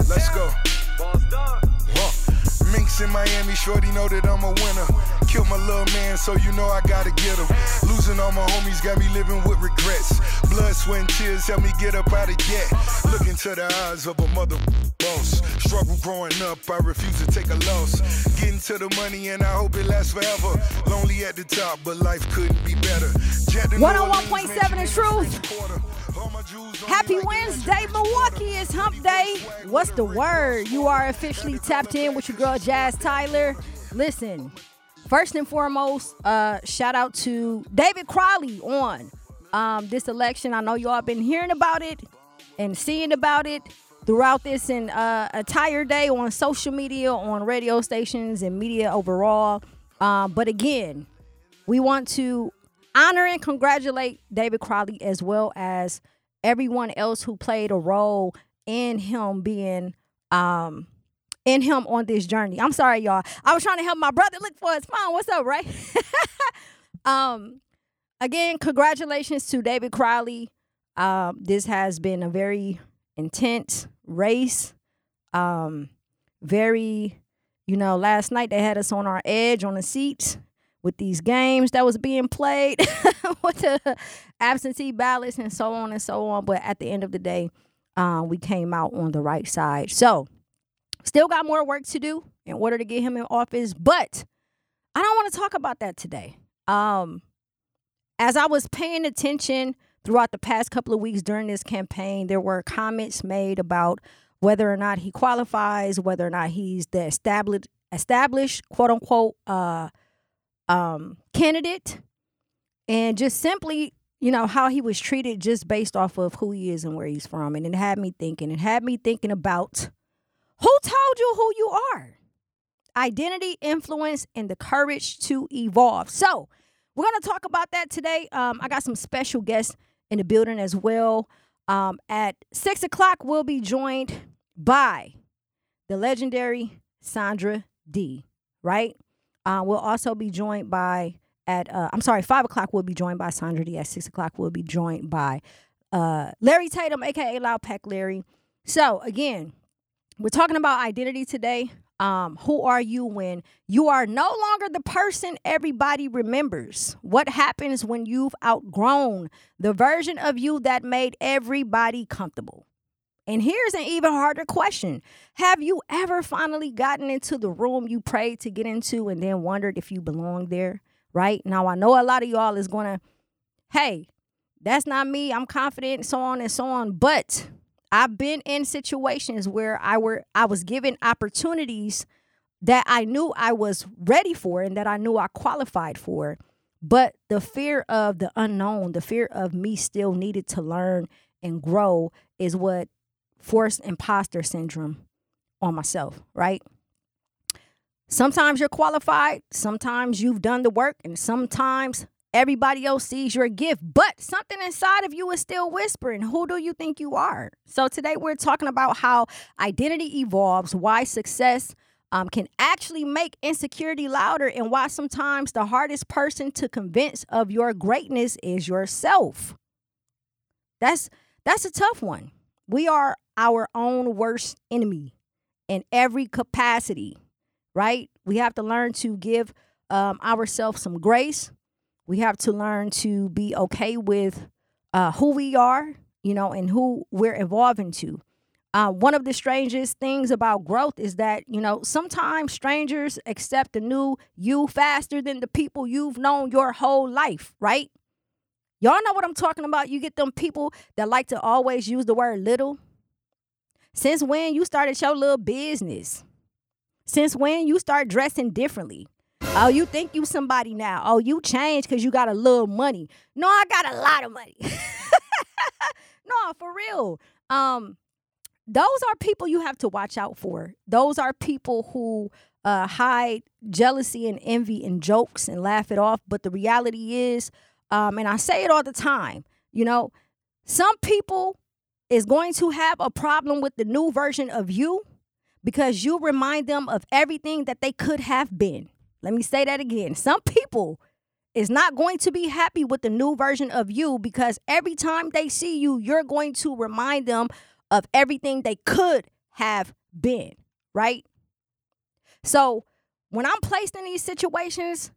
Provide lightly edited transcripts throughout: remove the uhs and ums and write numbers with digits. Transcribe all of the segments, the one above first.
Let's go. Minks in Miami, shorty know that I'm a winner. Killed my little man, so you know I gotta get him. Losing all my homies got me living with regrets. Blood, sweat, and tears help me get up out of debt. Look into the eyes of a mother boss. Struggle growing up, I refuse to take a loss. Getting to the money and I hope it lasts forever. Lonely at the top, but life couldn't be better. 101.7 The Truth. Happy Wednesday, Milwaukee. It's hump day. What's the word? You are officially tapped in with your girl, Jazz Tyler. Listen, first and foremost, shout out to David Crowley on this election. I know y'all been hearing about it and seeing about it throughout this entire day on social media, on radio stations, and media overall. But again, we want to honor and congratulate David Crowley as well as everyone else who played a role in him being on this journey. I'm sorry, y'all. I was trying to help my brother look for his phone. What's up, Ray? Again, congratulations to David Crowley. This has been a very intense race. Very, last night they had us on our edge on the seats with these games that was being played with the absentee ballots and so on and so on. But at the end of the day, we came out on the right side. So still got more work to do in order to get him in office. But I don't want to talk about that today. As I was paying attention throughout the past couple of weeks during this campaign, there were comments made about whether or not he qualifies, whether or not he's the established quote unquote, candidate, and just simply, how he was treated just based off of who he is and where he's from. And it had me thinking about who told you who you are? Identity, influence, and the courage to evolve. So we're going to talk about that today. I got some special guests in the building as well. At 6 o'clock, we'll be joined by the legendary Sandra D, right? We'll also be joined by 5 o'clock, we'll be joined by Sandra D. At 6 o'clock, we'll be joined by Larry Tatum, a.k.a. Loud Pack Larry. So, again, we're talking about identity today. Who are you when you are no longer the person everybody remembers? What happens when you've outgrown the version of you that made everybody comfortable? And here's an even harder question. Have you ever finally gotten into the room you prayed to get into and then wondered if you belong there? Right? Now, I know a lot of y'all is going to, hey, that's not me. I'm confident, so on and so on. But I've been in situations where I was given opportunities that I knew I was ready for and that I knew I qualified for. But the fear of the unknown, the fear of me still needed to learn and grow is what forced imposter syndrome on myself, right? Sometimes you're qualified, sometimes you've done the work, and sometimes everybody else sees your gift, but something inside of you is still whispering, who do you think you are? So today we're talking about how identity evolves, why success can actually make insecurity louder, and why sometimes the hardest person to convince of your greatness is yourself. That's a tough one. We are our own worst enemy in every capacity, right? We have to learn to give ourselves some grace. We have to learn to be okay with who we are, and who we're evolving to. One of the strangest things about growth is that, sometimes strangers accept the new you faster than the people you've known your whole life, right? Y'all know what I'm talking about. You get them people that like to always use the word little. Since when you started your little business? Since when you start dressing differently? Oh, you think you somebody now. Oh, you changed because you got a little money. No, I got a lot of money. No, for real. Those are people you have to watch out for. Those are people who hide jealousy and envy and jokes and laugh it off. But the reality is, and I say it all the time, some people is going to have a problem with the new version of you because you remind them of everything that they could have been. Let me say that again. Some people is not going to be happy with the new version of you because every time they see you, you're going to remind them of everything they could have been, right? So when I'm placed in these situations,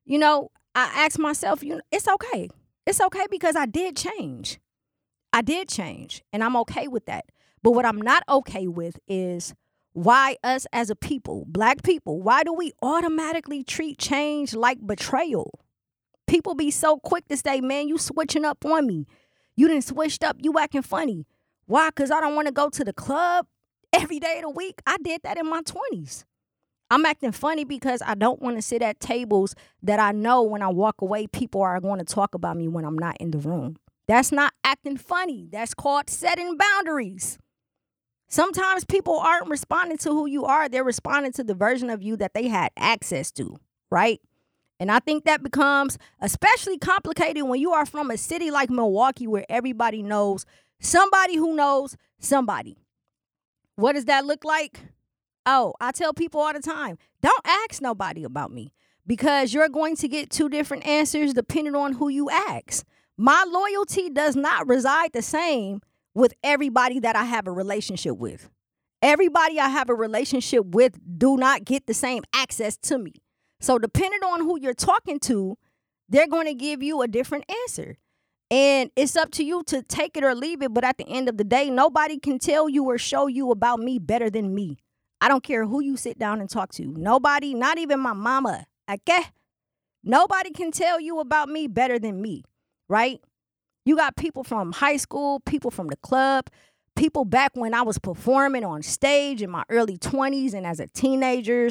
I ask myself, it's okay. It's okay because I did change. I did change, and I'm okay with that. But what I'm not okay with is why us as a people, Black people, why do we automatically treat change like betrayal? People be so quick to say, man, you switching up on me. You done switched up. You acting funny. Why? Because I don't want to go to the club every day of the week. I did that in my 20s. I'm acting funny because I don't want to sit at tables that I know when I walk away, people are going to talk about me when I'm not in the room. That's not acting funny. That's called setting boundaries. Sometimes people aren't responding to who you are. They're responding to the version of you that they had access to, right? And I think that becomes especially complicated when you are from a city like Milwaukee where everybody knows somebody who knows somebody. What does that look like? Oh, I tell people all the time, don't ask nobody about me because you're going to get two different answers depending on who you ask. My loyalty does not reside the same with everybody that I have a relationship with. Everybody I have a relationship with do not get the same access to me. So depending on who you're talking to, they're going to give you a different answer. And it's up to you to take it or leave it. But at the end of the day, nobody can tell you or show you about me better than me. I don't care who you sit down and talk to. Nobody, not even my mama. Okay? Nobody can tell you about me better than me, right? You got people from high school, people from the club, people back when I was performing on stage in my early 20s and as a teenager,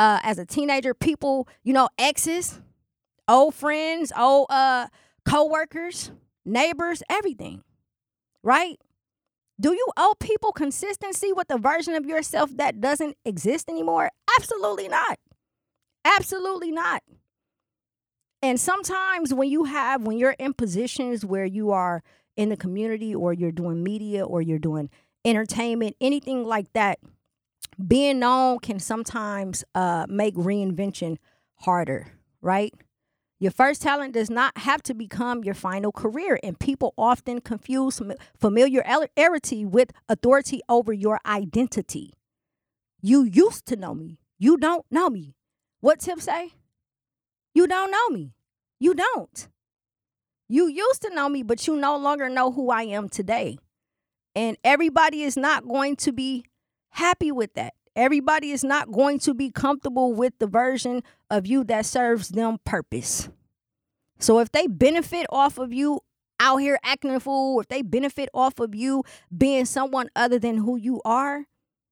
people, exes, old friends, old co-workers, neighbors, everything, right? Do you owe people consistency with the version of yourself that doesn't exist anymore? Absolutely not. Absolutely not. And sometimes when you're in positions where you are in the community or you're doing media or you're doing entertainment, anything like that, being known can sometimes make reinvention harder, right? Your first talent does not have to become your final career, and people often confuse familiarity with authority over your identity. You used to know me. You don't know me. What Tip say? You don't know me. You don't. You used to know me, but you no longer know who I am today. And everybody is not going to be happy with that. Everybody is not going to be comfortable with the version of you that serves them purpose. So if they benefit off of you out here acting a fool, if they benefit off of you being someone other than who you are,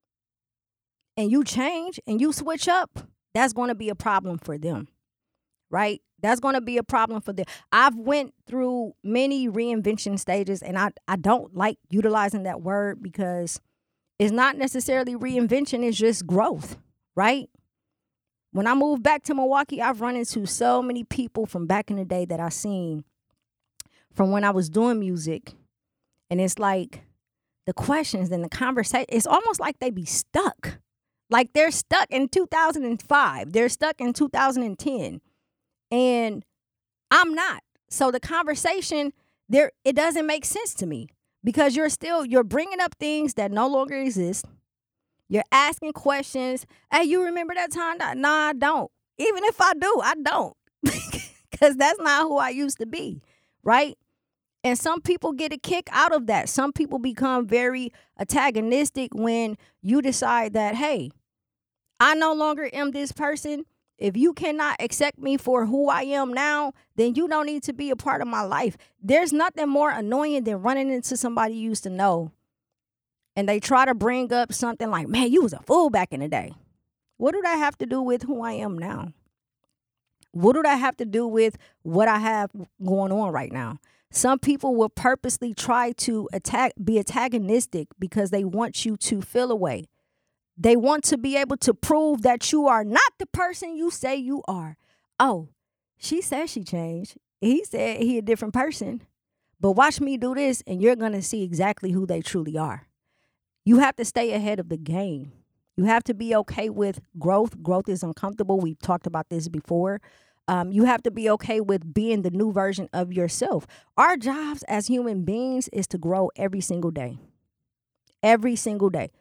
and you change and you switch up, that's going to be a problem for them, right? That's going to be a problem for them. I've went through many reinvention stages, and I don't like utilizing that word because it's not necessarily reinvention, it's just growth, right? When I moved back to Milwaukee, I've run into so many people from back in the day that I seen from when I was doing music. And it's like the questions and the conversation, it's almost like they be stuck. Like they're stuck in 2005. They're stuck in 2010. And I'm not. So the conversation there, it doesn't make sense to me because you're bringing up things that no longer exist. You're asking questions. Hey, you remember that time? No, I don't. Even if I do, I don't. Because that's not who I used to be, right? And some people get a kick out of that. Some people become very antagonistic when you decide that, hey, I no longer am this person. If you cannot accept me for who I am now, then you don't need to be a part of my life. There's nothing more annoying than running into somebody you used to know and they try to bring up something like, man, you was a fool back in the day. What do that have to do with who I am now? What do that have to do with what I have going on right now? Some people will purposely try to be antagonistic because they want you to feel away. They want to be able to prove that you are not the person you say you are. Oh, she said she changed. He said he a different person. But watch me do this and you're going to see exactly who they truly are. You have to stay ahead of the game. You have to be okay with growth. Growth is uncomfortable. We've talked about this before. You have to be okay with being the new version of yourself. Our jobs as human beings is to grow every single day. Every single day.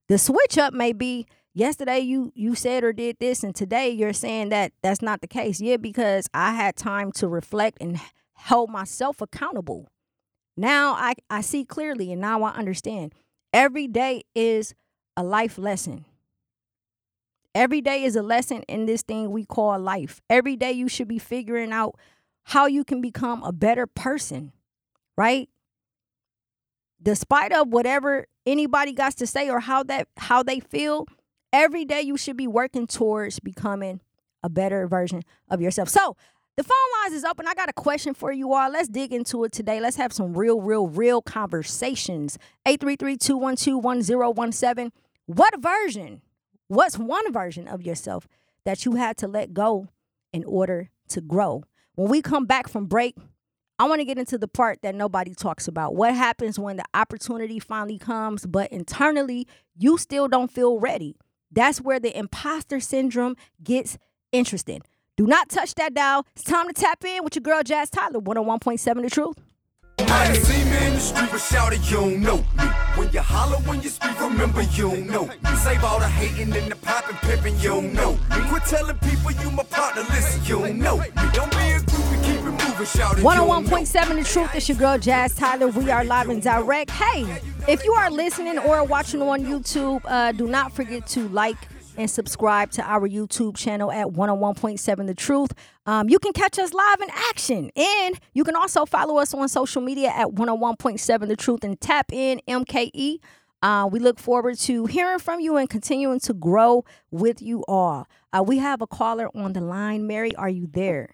The switch up may be yesterday you said or did this, and today you're saying that that's not the case. Yeah, because I had time to reflect and hold myself accountable. Now I see clearly, and now I understand. Every day is a life lesson. Every day is a lesson in this thing we call life. Every day you should be figuring out how you can become a better person, right? Despite of whatever anybody got to say or how they feel, every day you should be working towards becoming a better version of yourself. So the phone lines is open. I got a question for you all. Let's dig into it today. Let's have some real conversations. 833-212-1017. What's one version of yourself that you had to let go in order to grow? When we come back from break, I want to get into the part that nobody talks about. What happens when the opportunity finally comes, but internally you still don't feel ready? That's where the imposter syndrome gets interesting. Do not touch that dial. It's time to tap in with your girl, Jazz Tyler, 101.7 The Truth. I see me in the street, but shout it, you don't know me. When you holler, when you speak, remember you don't know me. Save all the hating and the popping, pimping, you don't know me. Quit telling people you my partner, listen, you don't know me. Don't be a groupie, keep it moving, shout it, 101.7 The Truth. It's your girl, Jazz Tyler. We are live and direct. Hey, if you are listening or watching on YouTube, do not forget to like and subscribe to our YouTube channel at 101.7 The Truth. You can catch us live in action. And you can also follow us on social media at 101.7 The Truth and tap in MKE. We look forward to hearing from you and continuing to grow with you all. We have a caller on the line. Mary, are you there?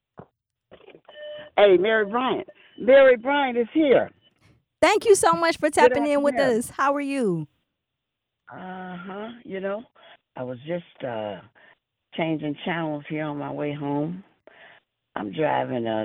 Hey, Mary Bryant. Mary Bryant is here. Thank you so much for tapping in with us. How are you? You know, I was just changing channels here on my way home. I'm driving a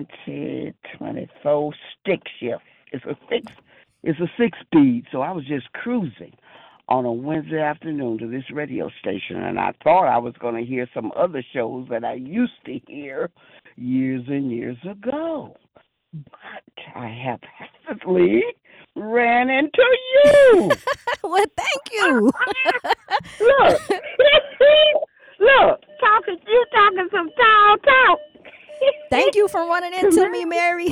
2024 stick shift. It's a 6-speed, so I was just cruising on a Wednesday afternoon to this radio station, and I thought I was going to hear some other shows that I used to hear years and years ago. But I haphazardly ran into you. Well, thank you. Look, you talking some tall talk. Thank you for running into me, Mary.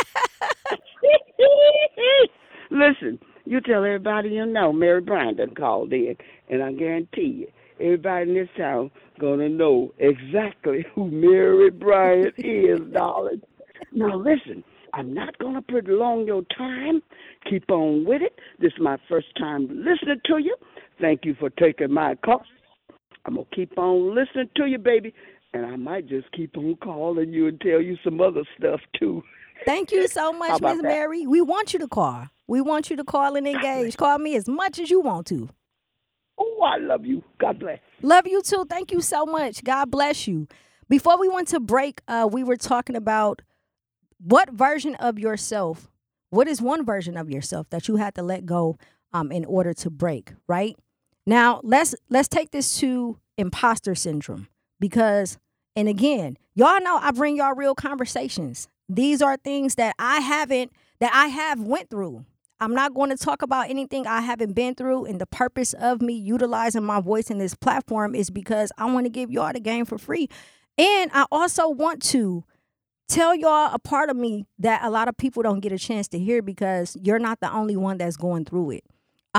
Listen, you tell everybody you know Mary Bryant done called in, and I guarantee you, everybody in this town gonna know exactly who Mary Bryant is, darling. Now listen, I'm not gonna prolong your time. Keep on with it. This is my first time listening to you. Thank you for taking my call. I'm gonna keep on listening to you, baby, and I might just keep on calling you and tell you some other stuff too. Thank you so much, Miss Mary. We want you to call. We want you to call and engage. Call me as much as you want to. Oh, I love you. God bless. Love you too. Thank you so much. God bless you. Before we went to break, we were talking about what version of yourself, what is one version of yourself that you had to let go in order to break, right? Now, let's take this to imposter syndrome because, and again, y'all know I bring y'all real conversations. These are things that I have went through. I'm not going to talk about anything I haven't been through, and the purpose of me utilizing my voice in this platform is because I want to give y'all the game for free. And I also want to tell y'all a part of me that a lot of people don't get a chance to hear because you're not the only one that's going through it.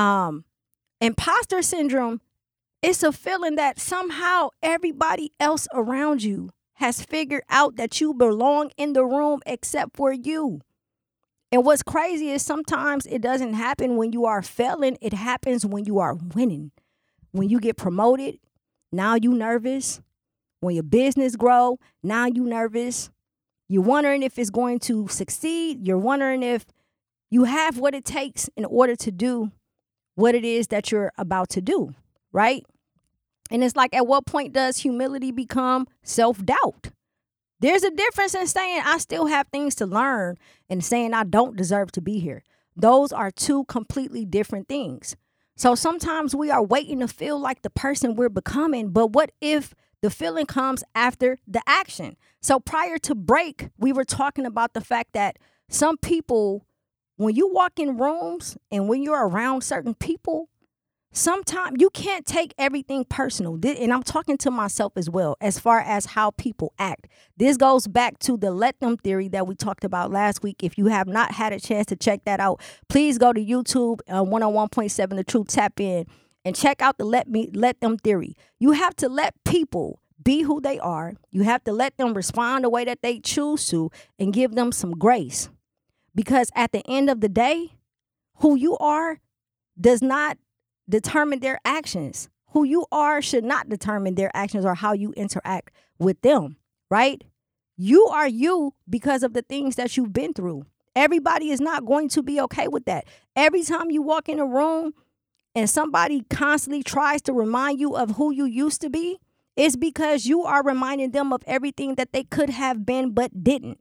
Imposter syndrome, it's a feeling that somehow everybody else around you has figured out that you belong in the room except for you. And what's crazy is sometimes it doesn't happen when you are failing. It happens when you are winning. When you get promoted, now you nervous. When your business grow, now you nervous. You're wondering if it's going to succeed. You're wondering if you have what it takes in order to do what it is that you're about to do, right? And it's like, at what point does humility become self-doubt? There's a difference in saying I still have things to learn and saying I don't deserve to be here. Those are two completely different things. So sometimes we are waiting to feel like the person we're becoming, but what if the feeling comes after the action? So prior to break, we were talking about the fact that some people, when you walk in rooms and when you're around certain people, sometimes you can't take everything personal. And I'm talking to myself as well, as far as how people act. This goes back to the let them theory that we talked about last week. If you have not had a chance to check that out, please go to YouTube, 101.7 The Truth, tap in and check out the let them theory. You have to let people be who they are. You have to let them respond the way that they choose to and give them some grace. Because at the end of the day, who you are does not determine their actions. Who you are should not determine their actions or how you interact with them, right? You are you because of the things that you've been through. Everybody is not going to be okay with that. Every time you walk in a room and somebody constantly tries to remind you of who you used to be, it's because you are reminding them of everything that they could have been but didn't.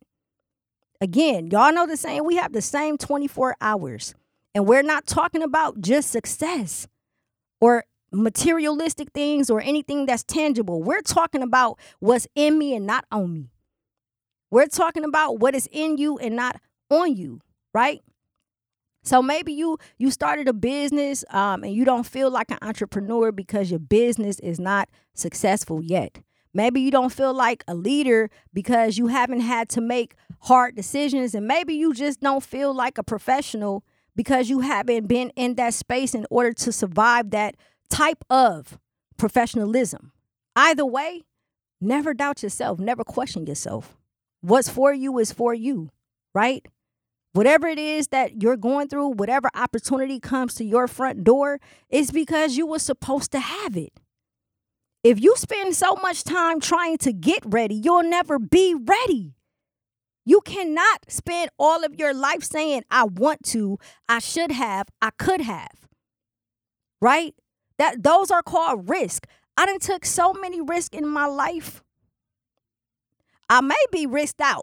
Again, y'all know the saying, we have the same 24 hours. And we're not talking about just success or materialistic things or anything that's tangible. We're talking about what's in me and not on me. We're talking about what is in you and not on you, right? So maybe you started a business and you don't feel like an entrepreneur because your business is not successful yet. Maybe you don't feel like a leader because you haven't had to make hard decisions. And maybe you just don't feel like a professional because you haven't been in that space in order to survive that type of professionalism. Either way, never doubt yourself. Never question yourself. What's for you is for you, right? Whatever it is that you're going through, whatever opportunity comes to your front door, it's because you were supposed to have it. If you spend so much time trying to get ready, you'll never be ready. You cannot spend all of your life saying, I want to, I should have, I could have, right? Those are called risk. I done took so many risks in my life. I may be risked out.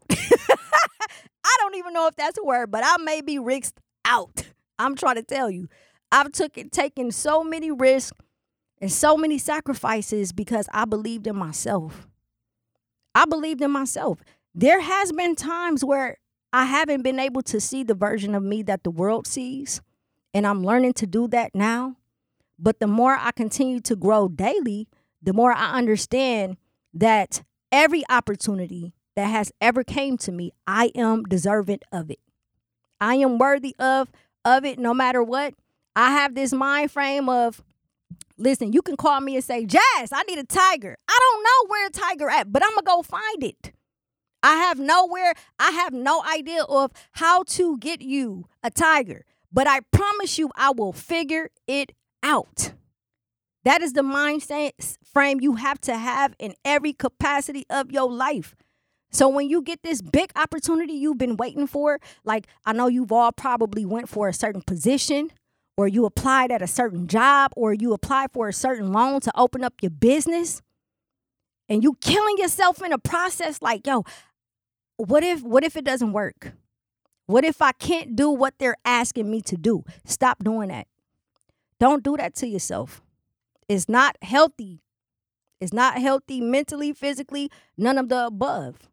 I don't even know if that's a word, but I may be risked out. I'm trying to tell you, I've taken so many risks and so many sacrifices because I believed in myself. I believed in myself. There has been times where I haven't been able to see the version of me that the world sees, and I'm learning to do that now. But the more I continue to grow daily, the more I understand that every opportunity that has ever came to me, I am deserving of it. I am worthy of it no matter what. I have this mind frame of, listen, you can call me and say, Jazz, I need a tiger. I don't know where a tiger at, but I'm going to go find it. I have no idea of how to get you a tiger, but I promise you I will figure it out. That is the mindset frame you have to have in every capacity of your life. So when you get this big opportunity you've been waiting for, like I know you've all probably went for a certain position, or you applied at a certain job, or you applied for a certain loan to open up your business, and you killing yourself in a process like, yo, what if it doesn't work? What if I can't do what they're asking me to do? Stop doing that. Don't do that to yourself. It's not healthy. It's not healthy mentally, physically, none of the above.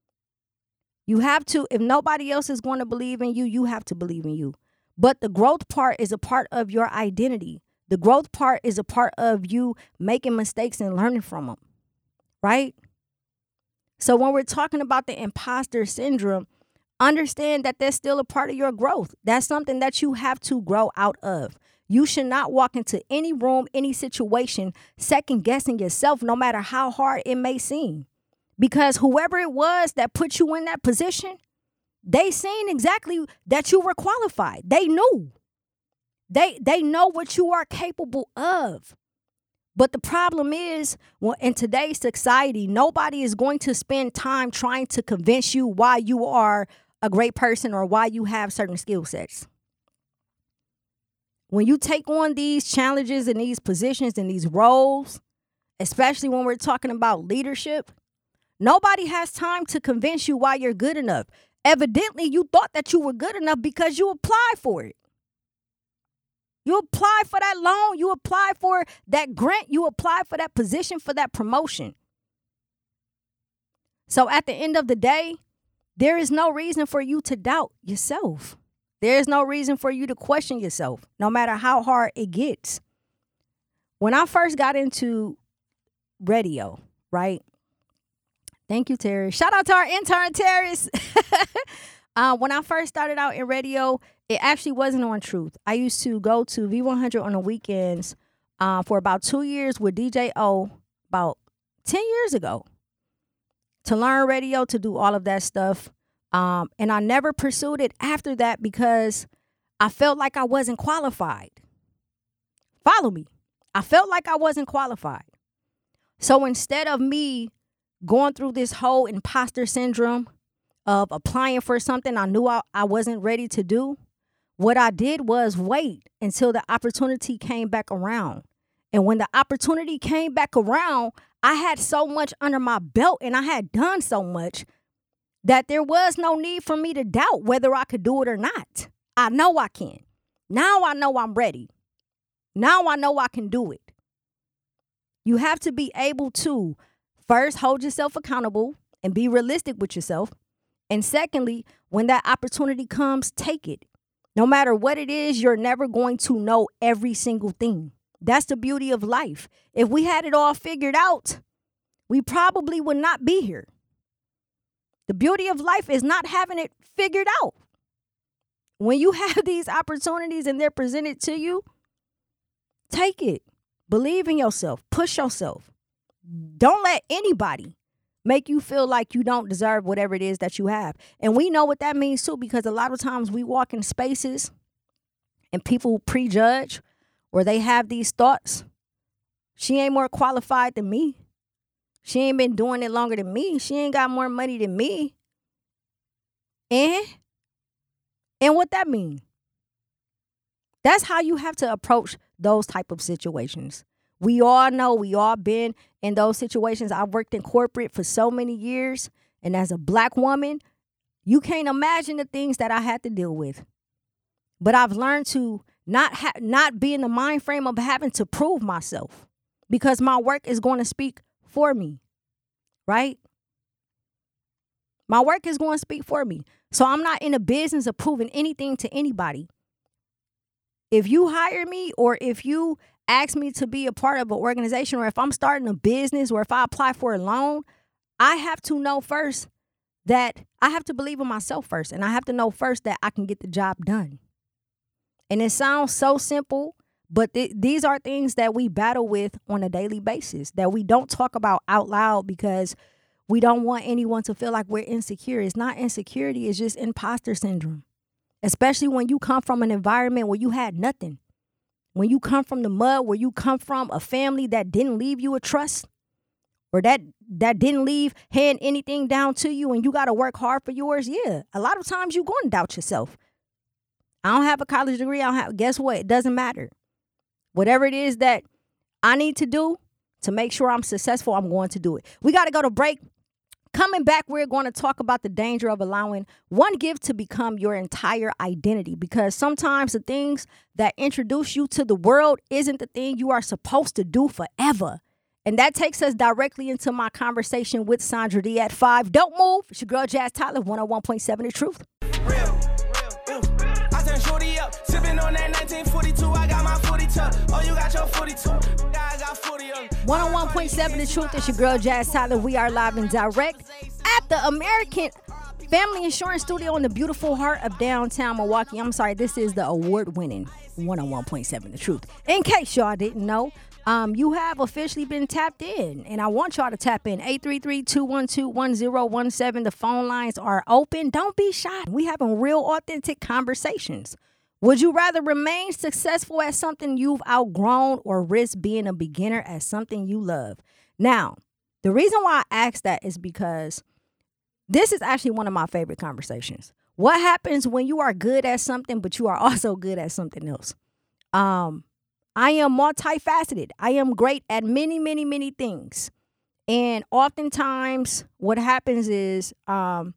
You have to, if nobody else is going to believe in you, you have to believe in you. But the growth part is a part of your identity. The growth part is a part of you making mistakes and learning from them, right? So when we're talking about the imposter syndrome, understand that that's still a part of your growth. That's something that you have to grow out of. You should not walk into any room, any situation, second guessing yourself, no matter how hard it may seem. Because whoever it was that put you in that position, they seen exactly that you were qualified. They knew. They know what you are capable of. But the problem is, well, in today's society, nobody is going to spend time trying to convince you why you are a great person or why you have certain skill sets. When you take on these challenges and these positions and these roles, especially when we're talking about leadership, nobody has time to convince you why you're good enough. Evidently, you thought that you were good enough because you applied for it. You apply for that loan. You apply for that grant. You apply for that position, for that promotion. So at the end of the day, there is no reason for you to doubt yourself. There is no reason for you to question yourself, no matter how hard it gets. when I first got into radio, right? Thank you, Terry. Shout out to our intern, Terrace. When I first started out in radio, it actually wasn't on Truth. I used to go to V100 on the weekends for about 2 years with DJ O about 10 years ago to learn radio, to do all of that stuff. And I never pursued it after that because I felt like I wasn't qualified. Follow me. I felt like I wasn't qualified. So instead of me going through this whole imposter syndrome of applying for something I knew I wasn't ready to do, what I did was wait until the opportunity came back around. And when the opportunity came back around, I had so much under my belt and I had done so much that there was no need for me to doubt whether I could do it or not. I know I can. Now I know I'm ready. Now I know I can do it. You have to be able to first hold yourself accountable and be realistic with yourself. And secondly, when that opportunity comes, take it. No matter what it is, you're never going to know every single thing. That's the beauty of life. If we had it all figured out, we probably would not be here. The beauty of life is not having it figured out. When you have these opportunities and they're presented to you, take it. Believe in yourself. Push yourself. Don't let anybody make you feel like you don't deserve whatever it is that you have. And we know what that means too, because a lot of times we walk in spaces and people prejudge or they have these thoughts. She ain't more qualified than me. She ain't been doing it longer than me. She ain't got more money than me. And what that mean? That's how you have to approach those type of situations. We all know, we all been in those situations. I've worked in corporate for so many years. And as a Black woman, you can't imagine the things that I had to deal with. But I've learned to not be in the mind frame of having to prove myself, because my work is going to speak for me, right? My work is going to speak for me. So I'm not in the business of proving anything to anybody. If you hire me or if you ask me to be a part of an organization, or if I'm starting a business, or if I apply for a loan, I have to know first that I have to believe in myself first. And I have to know first that I can get the job done. And it sounds so simple, but these are things that we battle with on a daily basis that we don't talk about out loud because we don't want anyone to feel like we're insecure. It's not insecurity. It's just imposter syndrome, especially when you come from an environment where you had nothing. When you come from the mud, where you come from a family that didn't leave you a trust, or that didn't hand anything down to you, and you got to work hard for yours. Yeah, a lot of times you're going to doubt yourself. I don't have a college degree. Guess what? It doesn't matter. Whatever it is that I need to do to make sure I'm successful, I'm going to do it. We got to go to break. Coming back, we're going to talk about the danger of allowing one gift to become your entire identity, because sometimes the things that introduce you to the world isn't the thing you are supposed to do forever. And that takes us directly into my conversation with Sandra D at 5. Don't move. It's your girl, Jazz Tyler, 101.7 The Truth. Real. I turn shorty up, sipping on that 1942. I got my 42. Oh, you got your 42. I got 40 of them. 101.7 The Truth. It's your girl, Jazz Tyler. We are live and direct at the American Family Insurance Studio in the beautiful heart of downtown Milwaukee. I'm sorry, this is the award-winning 101.7 The Truth. In case y'all didn't know, you have officially been tapped in, and I want y'all to tap in. 833-212-1017. The phone lines are open. Don't be shy. We having real, authentic conversations. Would you rather remain successful at something you've outgrown or risk being a beginner at something you love? Now, the reason why I asked that is because this is actually one of my favorite conversations. What happens when you are good at something, but you are also good at something else? I am multifaceted. I am great at many, many, many things. And oftentimes what happens is that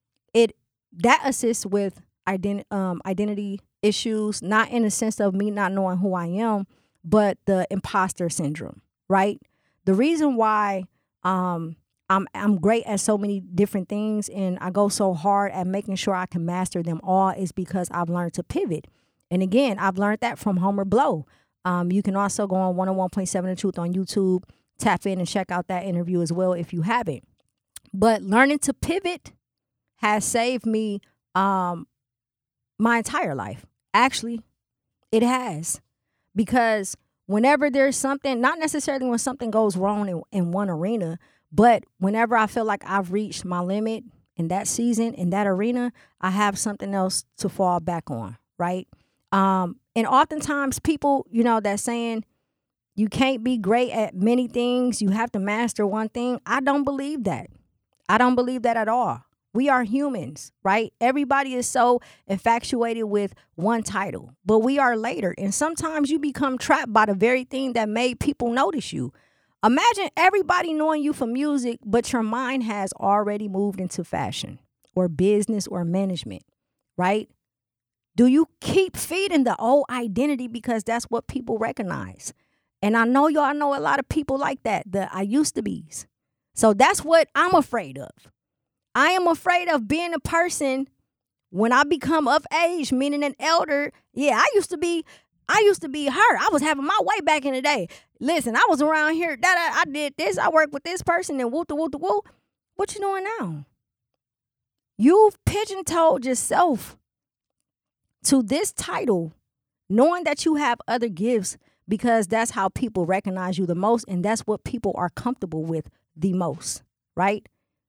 assists with identity issues, not in the sense of me not knowing who I am, but the imposter syndrome, right? The reason why I'm great at so many different things and I go so hard at making sure I can master them all is because I've learned to pivot. And again, I've learned that from Homer Blow. You can also go on 101.7 The Truth on YouTube, tap in and check out that interview as well if you haven't. But learning to pivot has saved me my entire life. Actually, it has. Because whenever there's something, not necessarily when something goes wrong in one arena, but whenever I feel like I've reached my limit in that season, in that arena, I have something else to fall back on, right? And oftentimes people, that's saying you can't be great at many things, you have to master one thing. I don't believe that. I don't believe that at all. We are humans, right? Everybody is so infatuated with one title, but we are later. And sometimes you become trapped by the very thing that made people notice you. Imagine everybody knowing you for music, but your mind has already moved into fashion or business or management, right? Do you keep feeding the old identity because that's what people recognize? And I know y'all know a lot of people like that, the I used to be's. So that's what I'm afraid of. I am afraid of being a person when I become of age, meaning an elder. Yeah, I used to be her. I was having my way back in the day. Listen, I was around here. I did this. I worked with this person and woo. What you doing now? You've pigeon-toed yourself to this title, knowing that you have other gifts because that's how people recognize you the most and that's what people are comfortable with the most, right?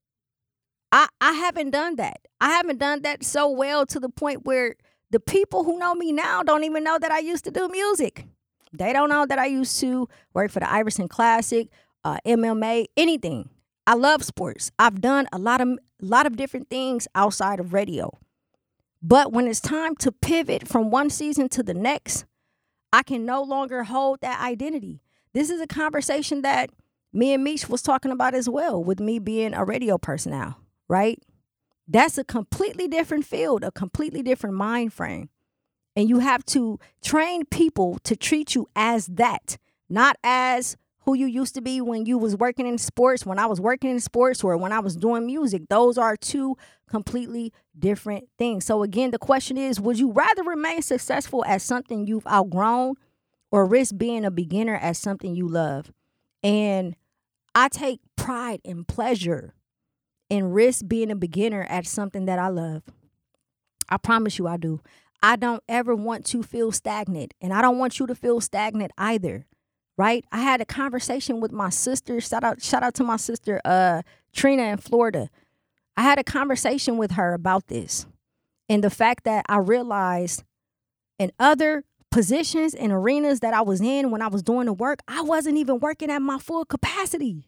I haven't done that. I haven't done that so well to the point where the people who know me now don't even know that I used to do music. They don't know that I used to work for the Iverson Classic, MMA, anything. I love sports. I've done a lot of different things outside of radio. But when it's time to pivot from one season to the next, I can no longer hold that identity. This is a conversation that me and Meech was talking about as well, with me being a radio person now, right? That's a completely different field, a completely different mind frame. And you have to train people to treat you as that, not as who you used to be when you was working in sports, when I was working in sports, or when I was doing music. Those are two completely different things. So again, the question is, would you rather remain successful at something you've outgrown or risk being a beginner at something you love? And I take pride and pleasure in risk being a beginner at something that I love. I promise you I do. I don't ever want to feel stagnant, and I don't want you to feel stagnant either, right? I had a conversation with my sister. Shout out to my sister, Trina in Florida. I had a conversation with her about this and the fact that I realized in other positions and arenas that I was in when I was doing the work, I wasn't even working at my full capacity.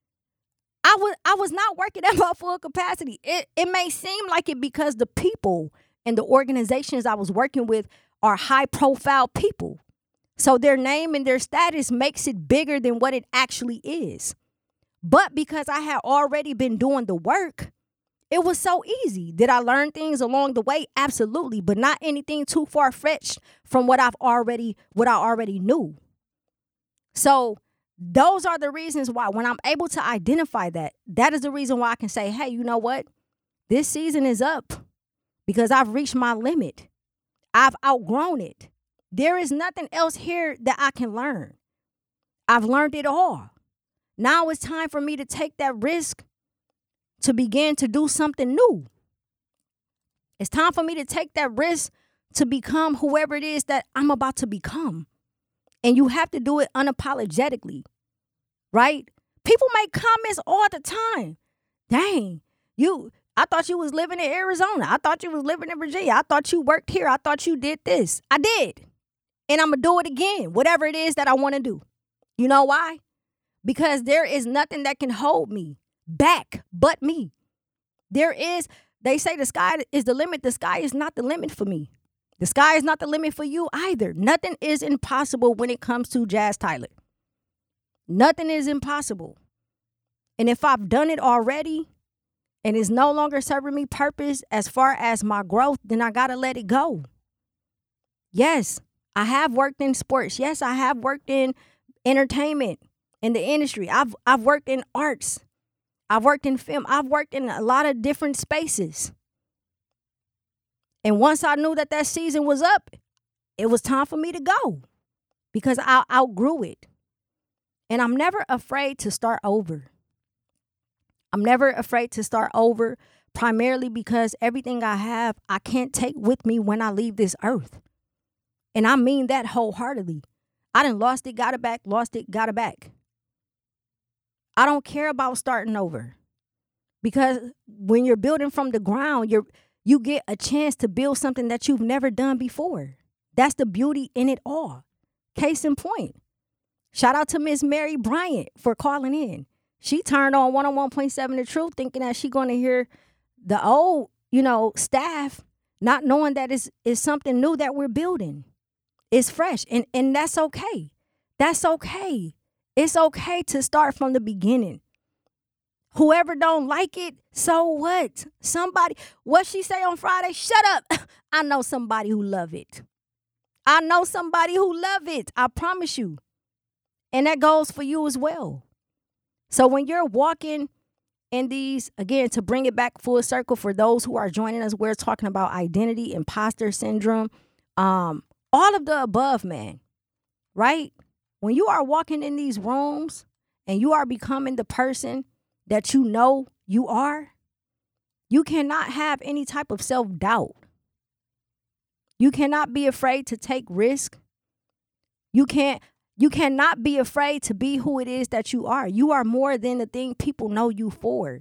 I was not working at my full capacity. It may seem like it because the people and the organizations I was working with are high profile people. So their name and their status makes it bigger than what it actually is. But because I had already been doing the work, it was so easy. Did I learn things along the way? Absolutely, but not anything too far-fetched from what I already knew. So those are the reasons why, when I'm able to identify that is the reason why I can say, hey, you know what? This season is up because I've reached my limit. I've outgrown it. There is nothing else here that I can learn. I've learned it all. Now it's time for me to take that risk to begin to do something new. It's time for me to take that risk to become whoever it is that I'm about to become. And you have to do it unapologetically, right? People make comments all the time. Dang, I thought you was living in Arizona. I thought you was living in Virginia. I thought you worked here. I thought you did this. I did. And I'm going to do it again, whatever it is that I want to do. You know why? Because there is nothing that can hold me back but me. They say the sky is the limit. The sky is not the limit for me. The sky is not the limit for you either. Nothing is impossible when it comes to Jazz Tyler. Nothing is impossible. And if I've done it already and it's no longer serving me purpose as far as my growth, then I got to let it go. Yes, I have worked in sports. Yes, I have worked in entertainment, in the industry. I've worked in arts. I've worked in film. I've worked in a lot of different spaces. And once I knew that season was up, it was time for me to go. because I outgrew it. And I'm never afraid to start over. I'm never afraid to start over, primarily because everything I have, I can't take with me when I leave this earth. And I mean that wholeheartedly. I done lost it, got it back, lost it, got it back. I don't care about starting over. Because when you're building from the ground, you get a chance to build something that you've never done before. That's the beauty in it all. Case in point. Shout out to Miss Mary Bryant for calling in. She turned on 101.7 The Truth thinking that she's going to hear the old, staff, not knowing that it's something new that we're building. It's fresh, and that's okay. That's okay. It's okay to start from the beginning. Whoever don't like it, so what? What she say on Friday? Shut up. I know somebody who love it. I know somebody who love it. I promise you. And that goes for you as well. So when you're walking in these, again, to bring it back full circle for those who are joining us, we're talking about identity, imposter syndrome, all of the above, man, right? When you are walking in these rooms and you are becoming the person that you know you are, you cannot have any type of self-doubt. You cannot be afraid to take risk. You cannot be afraid to be who it is that you are. You are more than the thing people know you for.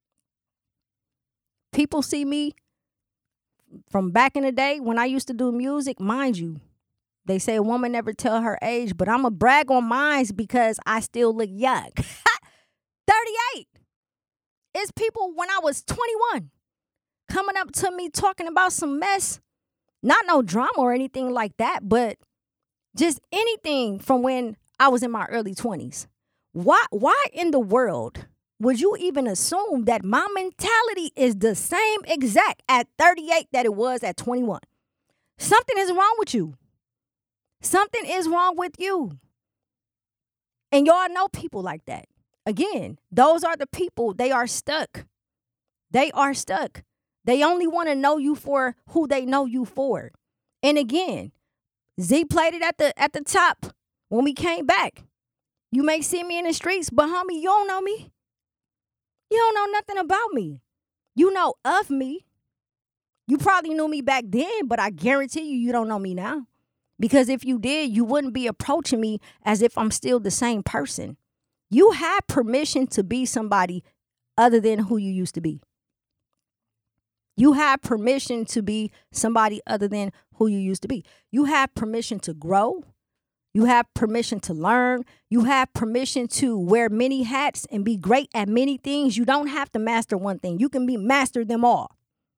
People see me from back in the day when I used to do music, mind you. They say a woman never tell her age, but I'm going to brag on mine because I still look young. 38. It's people when I was 21 coming up to me talking about some mess. Not no drama or anything like that, but just anything from when I was in my early 20s. Why in the world would you even assume that my mentality is the same exact at 38 that it was at 21? Something is wrong with you. Something is wrong with you. And y'all know people like that. Again, those are the people, they are stuck. They are stuck. They only want to know you for who they know you for. And again, Z played it at the top when we came back. You may see me in the streets, but homie, you don't know me. You don't know nothing about me. You know of me. You probably knew me back then, but I guarantee you don't know me now. Because if you did, you wouldn't be approaching me as if I'm still the same person. You have permission to be somebody other than who you used to be. You have permission to be somebody other than who you used to be. You have permission to grow. You have permission to learn. You have permission to wear many hats and be great at many things. You don't have to master one thing. You can master them all.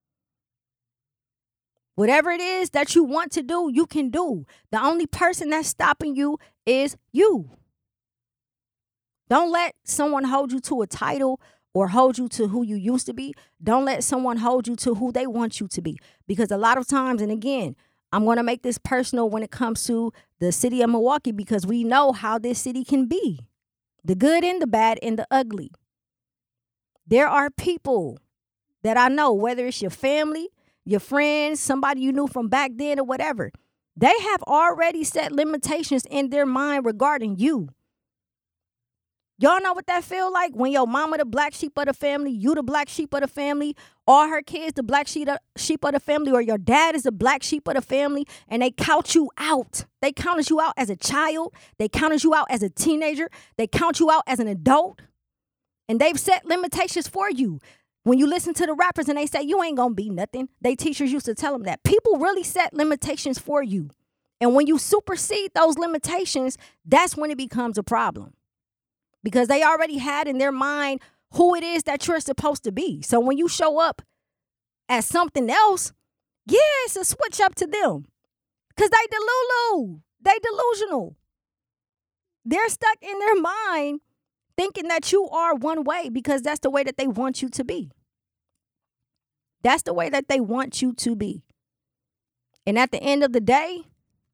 Whatever it is that you want to do, you can do. The only person that's stopping you is you. Don't let someone hold you to a title or hold you to who you used to be. Don't let someone hold you to who they want you to be. Because a lot of times, and again, I'm going to make this personal when it comes to the city of Milwaukee because we know how this city can be. The good and the bad and the ugly. There are people that I know, whether it's your family, your friends, somebody you knew from back then or whatever, they have already set limitations in their mind regarding you. Y'all know what that feel like when your mama the black sheep of the family, you the black sheep of the family, all her kids the black sheep of the family, or your dad is the black sheep of the family, and they count you out. They counted you out as a child. They counted you out as a teenager. They count you out as an adult. And they've set limitations for you. When you listen to the rappers and they say you ain't gonna be nothing, they teachers used to tell them that. People really set limitations for you. And when you supersede those limitations, that's when it becomes a problem. Because they already had in their mind who it is that you're supposed to be. So when you show up as something else, yeah, it's a switch up to them. Because they delulu. They delusional. They're stuck in their mind thinking that you are one way because that's the way that they want you to be. That's the way that they want you to be. And at the end of the day,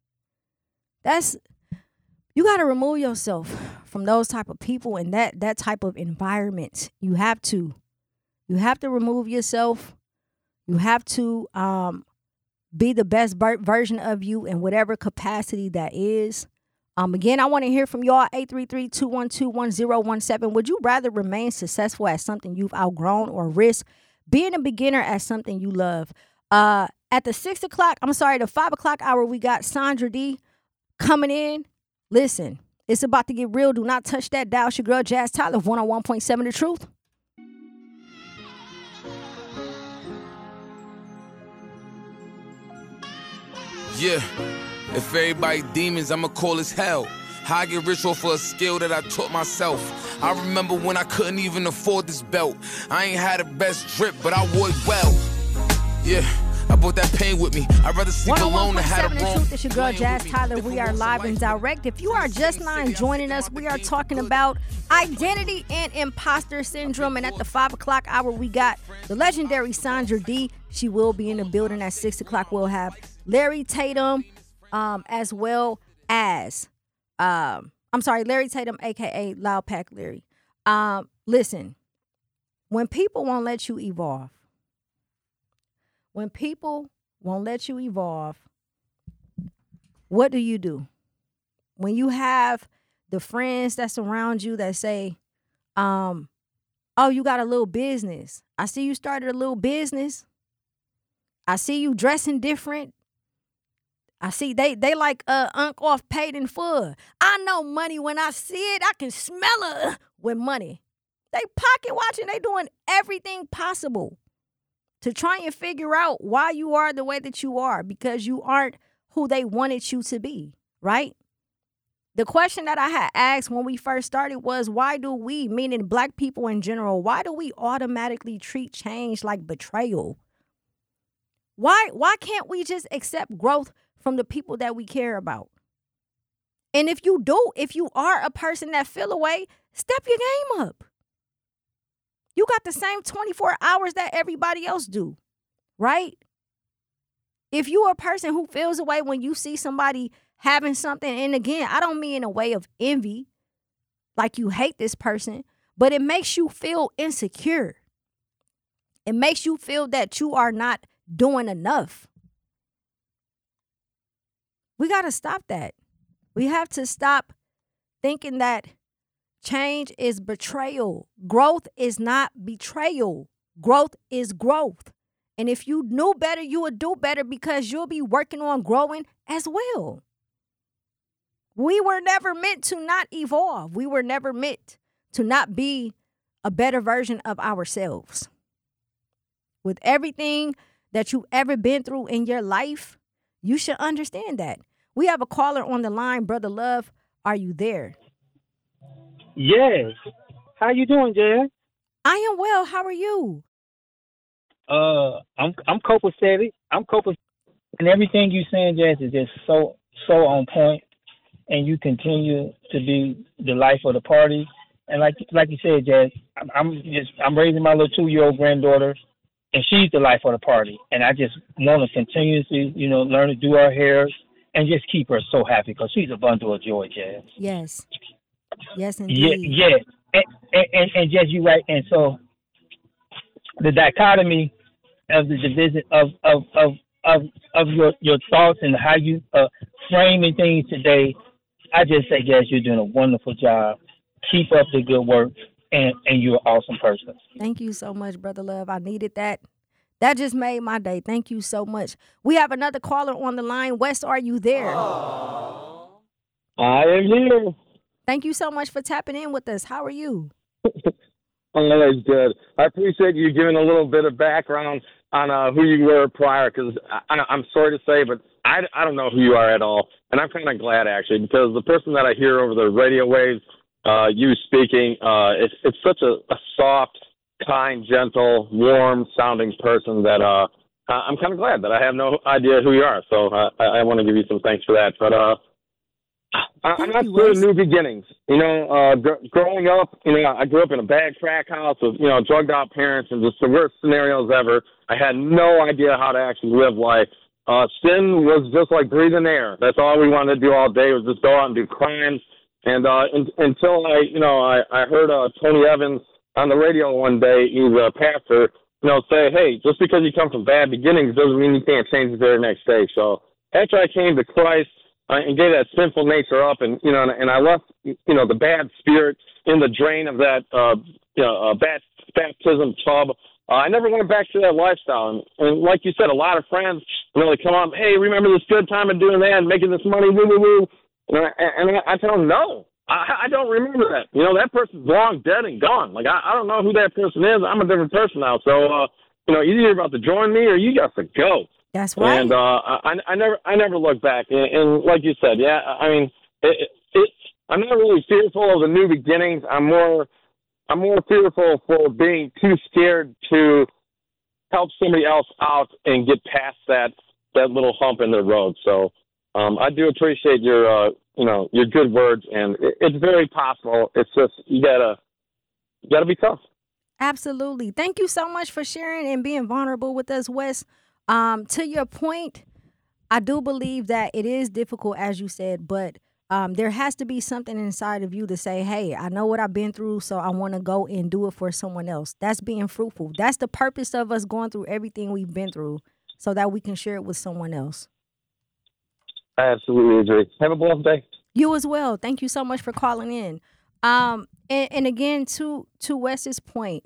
you got to remove yourself from those type of people and that type of environment. You have to remove yourself. You have to be the best version of you in whatever capacity that is. Again, I want to hear from y'all, 833-212-1017. Would you rather remain successful at something you've outgrown or risk being a beginner at something you love? At the 5 o'clock hour, we got Sandra D coming in. Listen, it's about to get real. Do not touch that dial. It's your girl, Jazz Tyler, 101.7 The Truth. Yeah, if everybody demons, I'ma call as hell. How I get rich off of a skill that I taught myself. I remember when I couldn't even afford this belt. I ain't had the best drip, but I wore it well. Yeah, I brought that pain with me. I'd rather sleep alone than have it wrong. Truth. It's your girl, Jazz Tyler. We are live and direct. If you are just now joining us, we are talking about identity and imposter syndrome. And at the 5 o'clock hour, we got the legendary Sandra D. She will be in the building at 6 o'clock. We'll have Larry Tatum, as well as, Larry Tatum, a.k.a. Loud Pack Larry. Listen, when people won't let you evolve, what do? When you have the friends that surround you that say, oh, you got a little business. I see you started a little business. I see you dressing different. I see they like Unc off paid in full. I know money when I see it. I can smell it with money. They pocket watching. They doing everything possible to try and figure out why you are the way that you are, because you aren't who they wanted you to be, right? The question that I had asked when we first started was, why do we, meaning black people in general, why do we automatically treat change like betrayal? Why can't we just accept growth from the people that we care about? And if you are a person that feel away, step your game up. You got the same 24 hours that everybody else do, right? If you are a person who feels away when you see somebody having something, and again, I don't mean in a way of envy, like you hate this person, but it makes you feel insecure. It makes you feel that you are not doing enough. We got to stop that. We have to stop thinking that change is betrayal. Growth is not betrayal. Growth is growth. And if you knew better, you would do better, because you'll be working on growing as well. We were never meant to not evolve. We were never meant to not be a better version of ourselves. With everything that you've ever been through in your life, you should understand that. We have a caller on the line. Brother Love, are you there? Yes. How you doing, Jazz? I am well. How are you? I'm copacetic. And everything you saying, Jazz, is just so on point. And you continue to be the life of the party. And like you said, Jazz, I'm raising my little 2-year-old granddaughter, and she's the life of the party. And I just want to continuously, learn to do her hair and just keep her so happy, because she's a bundle of joy, Jazz. Yes. Yes, indeed. Yeah. And Jazz, you're right. And so the dichotomy of the division of your thoughts and how you framing things today, I just say, Jazz, you're doing a wonderful job. Keep up the good work, and you're an awesome person. Thank you so much, Brother Love. I needed that. That just made my day. Thank you so much. We have another caller on the line. Wes, are you there? I am here. Thank you so much for tapping in with us. How are you? That's good. I appreciate you giving a little bit of background on who you were prior, because I'm sorry to say, but I don't know who you are at all. And I'm kind of glad, actually, because the person that I hear over the radio waves, you speaking, it's such a soft, kind, gentle, warm-sounding person that I'm kind of glad that I have no idea who you are. So I want to give you some thanks for that. But I'm not sure new beginnings. Growing up, I grew up in a bad crack house with, drugged out parents and just the worst scenarios ever. I had no idea how to actually live life. Sin was just like breathing air. That's all we wanted to do all day, was just go out and do crimes. And until I heard Tony Evans on the radio one day, he's a pastor, say, hey, just because you come from bad beginnings doesn't mean you can't change the very next day. So after I came to Christ, and gave that sinful nature up, and and I left the bad spirit in the drain of that baptism tub. I never went back to that lifestyle, and like you said, a lot of friends they come up, hey, remember this good time of doing that and making this money, woo woo woo, and I tell them no. I don't remember that. That person's long dead and gone. Like, I don't know who that person is. I'm a different person now. So, either you're about to join me or you got to go. That's right. And I never look back. And like you said, yeah, I mean, I'm not really fearful of the new beginnings. I'm more fearful for being too scared to help somebody else out and get past that little hump in the road. So, I do appreciate your good words, and it's very possible. It's just you gotta be tough. Absolutely. Thank you so much for sharing and being vulnerable with us, Wes. To your point, I do believe that it is difficult, as you said, but there has to be something inside of you to say, hey, I know what I've been through, so I want to go and do it for someone else. That's being fruitful. That's the purpose of us going through everything we've been through, so that we can share it with someone else. I absolutely agree. Have a blessed day. You as well. Thank you so much for calling in. And again, to Wes's point,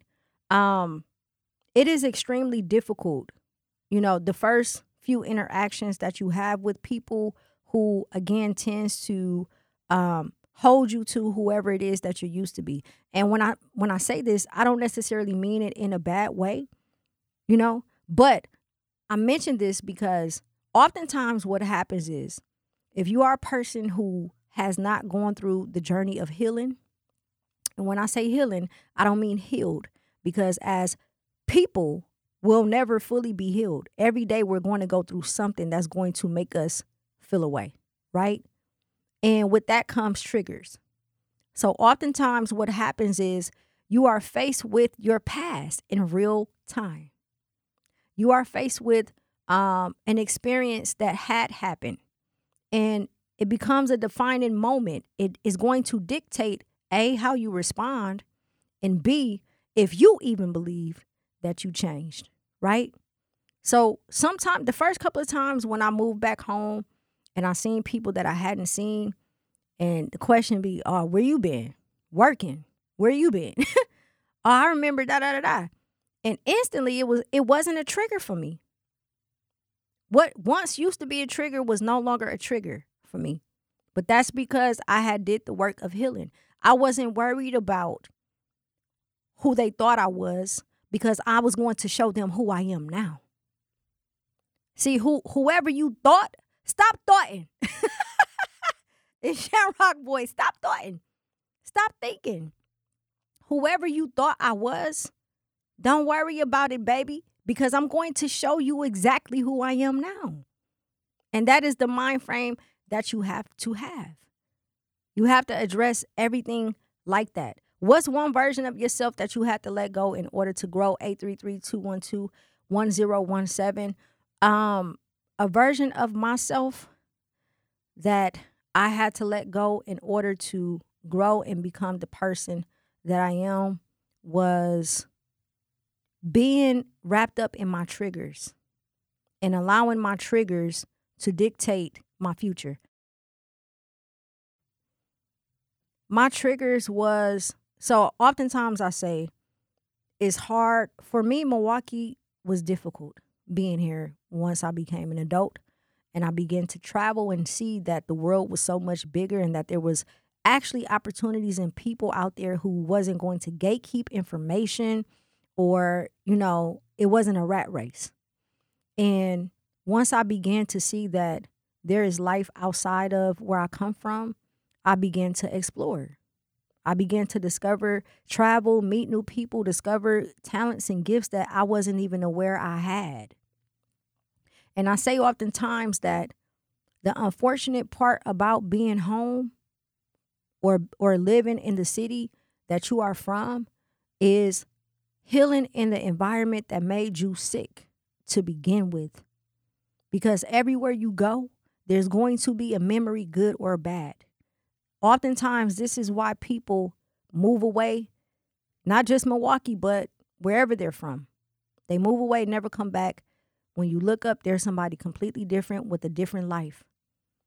it is extremely difficult. The first few interactions that you have with people who, again, tends to hold you to whoever it is that you're used to be. And when I say this, I don't necessarily mean it in a bad way, but I mention this because oftentimes what happens is if you are a person who has not gone through the journey of healing, and when I say healing, I don't mean healed, because as people, we'll never fully be healed. Every day we're going to go through something that's going to make us feel away, right? And with that comes triggers. So oftentimes what happens is you are faced with your past in real time. You are faced with an experience that had happened, and it becomes a defining moment. It is going to dictate A, how you respond, and B, if you even believe that you changed, right? So sometimes, the first couple of times when I moved back home and I seen people that I hadn't seen, and the question be, oh, where you been? Working. Where you been? Oh, I remember da-da-da-da. And instantly it wasn't a trigger for me. What once used to be a trigger was no longer a trigger for me. But that's because I had did the work of healing. I wasn't worried about who they thought I was, because I was going to show them who I am now. See, whoever you thought, stop thoughting. It's Shamrock Boy. Stop thoughting. Stop thinking. Whoever you thought I was, don't worry about it, baby, because I'm going to show you exactly who I am now. And that is the mind frame that you have to have. You have to address everything like that. What's one version of yourself that you have to let go in order to grow? 833-212-1017. A version of myself that I had to let go in order to grow and become the person that I am was being wrapped up in my triggers and allowing my triggers to dictate my future. My triggers was, so oftentimes I say, it's hard. For me, Milwaukee was difficult being here once I became an adult and I began to travel and see that the world was so much bigger and that there was actually opportunities and people out there who wasn't going to gatekeep information or, it wasn't a rat race. And once I began to see that there is life outside of where I come from, I began to explore. I began to discover, travel, meet new people, discover talents and gifts that I wasn't even aware I had. And I say oftentimes that the unfortunate part about being home or living in the city that you are from is healing in the environment that made you sick to begin with. Because everywhere you go, there's going to be a memory, good or bad. Oftentimes, this is why people move away, not just Milwaukee, but wherever they're from. They move away, never come back. When you look up, there's somebody completely different with a different life.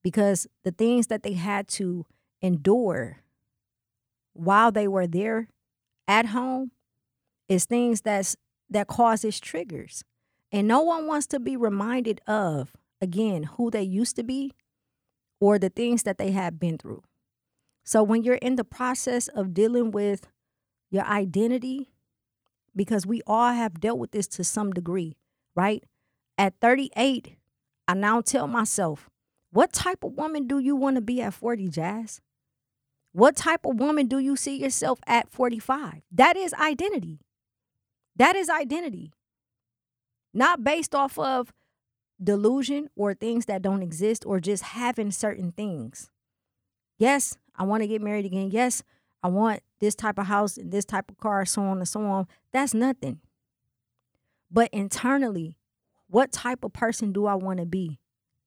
because the things that they had to endure while they were there at home is things that causes triggers. And no one wants to be reminded of, again, who they used to be or the things that they have been through. So when you're in the process of dealing with your identity, because we all have dealt with this to some degree, right? At 38, I now tell myself, what type of woman do you want to be at 40, Jazz? What type of woman do you see yourself at 45? That is identity. That is identity. Not based off of delusion or things that don't exist or just having certain things. Yes, I want to get married again. Yes, I want this type of house and this type of car, so on and so on. That's nothing. But internally, what type of person do I want to be?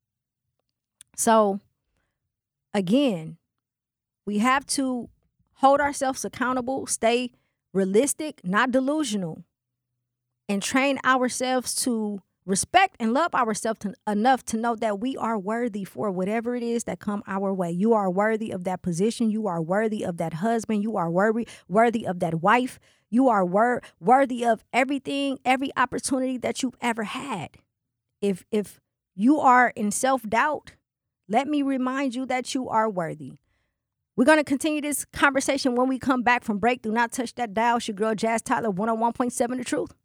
So, again, we have to hold ourselves accountable, stay realistic, not delusional, and train ourselves to respect and love ourselves enough to know that we are worthy for whatever it is that come our way. You are worthy of that position. You are worthy of that husband. You are worthy of that wife. You are worthy of everything, every opportunity that you've ever had. If you are in self-doubt, let me remind you that you are worthy. We're going to continue this conversation when we come back from break. Do not touch that dial. It's your girl, Jazz Tyler, 101.7 The Truth.